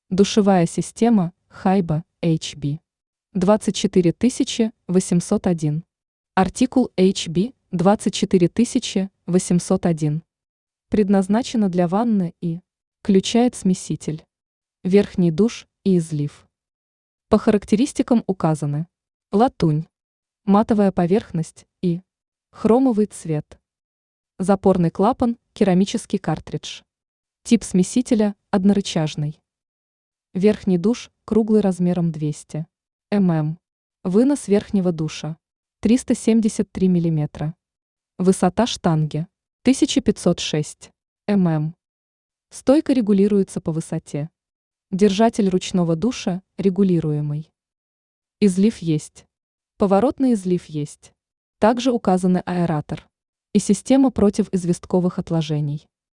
Душевая система Хайба HB 24801. Артикул HB 24801. Предназначена для ванны и включает смеситель, верхний душ и излив. По характеристикам указаны: латунь, матовая поверхность и хромовый цвет. Запорный клапан, керамический картридж. Тип смесителя однорычажный. Верхний душ круглый размером 200 мм. Вынос верхнего душа 373 мм. Высота штанги 1506 мм. Стойка регулируется по высоте. Держатель ручного душа регулируемый. Излив есть. Поворотный излив есть. Также указаны аэратор и система противоизвестковых отложений.